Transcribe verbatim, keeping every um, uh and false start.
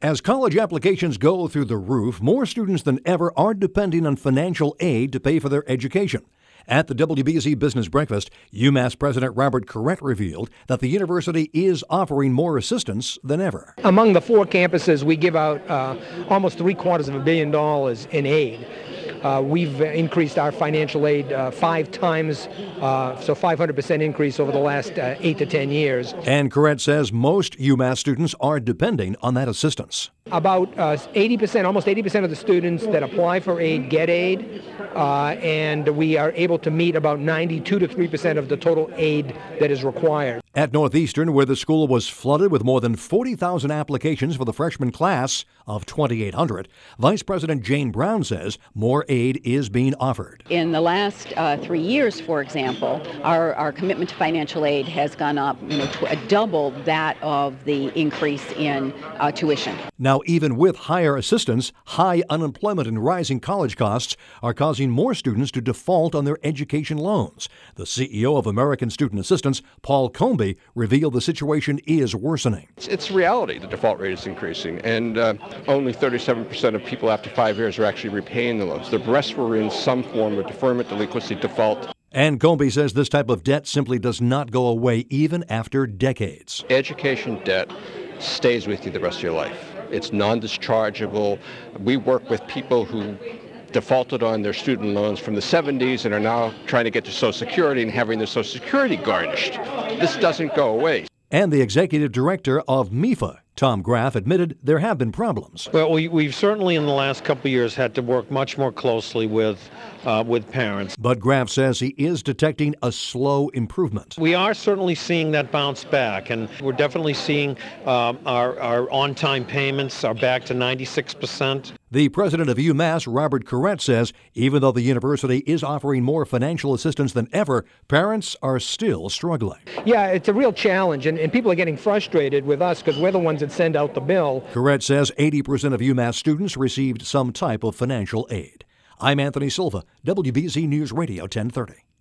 As college applications go through the roof, more students than ever are depending on financial aid to pay for their education. At the W B Z Business Breakfast, UMass President Robert Corrett revealed that the university is offering more assistance than ever. Among the four campuses, we give out uh, almost three quarters of a billion dollars in aid. Uh, we've increased our financial aid uh, five times, uh, so five hundred percent increase over the last uh, eight to ten years. And Corrett says most UMass students are depending on that assistance. About uh, eighty percent, almost eighty percent of the students that apply for aid get aid, uh, and we are able to meet about ninety-two to three percent of the total aid that is required. At Northeastern, where the school was flooded with more than forty thousand applications for the freshman class of twenty-eight hundred, Vice President Jane Brown says more aid is being offered. In the last uh, three years, for example, our, our commitment to financial aid has gone up, you know, to double that of the increase in uh, tuition. Now, even with higher assistance, high unemployment and rising college costs are causing more students to default on their education loans. The C E O of American Student Assistance, Paul Comby, revealed the situation is worsening. It's, it's reality. The default rate is increasing, and uh, only thirty-seven percent of people after five years are actually repaying the loans. The rest were in some form of deferment, delinquency, default. And Comby says this type of debt simply does not go away even after decades. Education debt stays with you the rest of your life. It's non-dischargeable. We work with people who defaulted on their student loans from the seventies and are now trying to get to Social Security and having their Social Security garnished. This doesn't go away. And the executive director of M I F A, Tom Graff, admitted there have been problems. Well, we, we've certainly in the last couple of years had to work much more closely with uh, with parents. But Graff says he is detecting a slow improvement. We are certainly seeing that bounce back, and we're definitely seeing uh, our, our on-time payments are back to ninety-six percent. The president of UMass, Robert Corrett, says even though the university is offering more financial assistance than ever, parents are still struggling. Yeah, it's a real challenge, and, and people are getting frustrated with us because we're the ones that send out the bill. Corrett says eighty percent of UMass students received some type of financial aid. I'm Anthony Silva, W B Z News Radio ten thirty.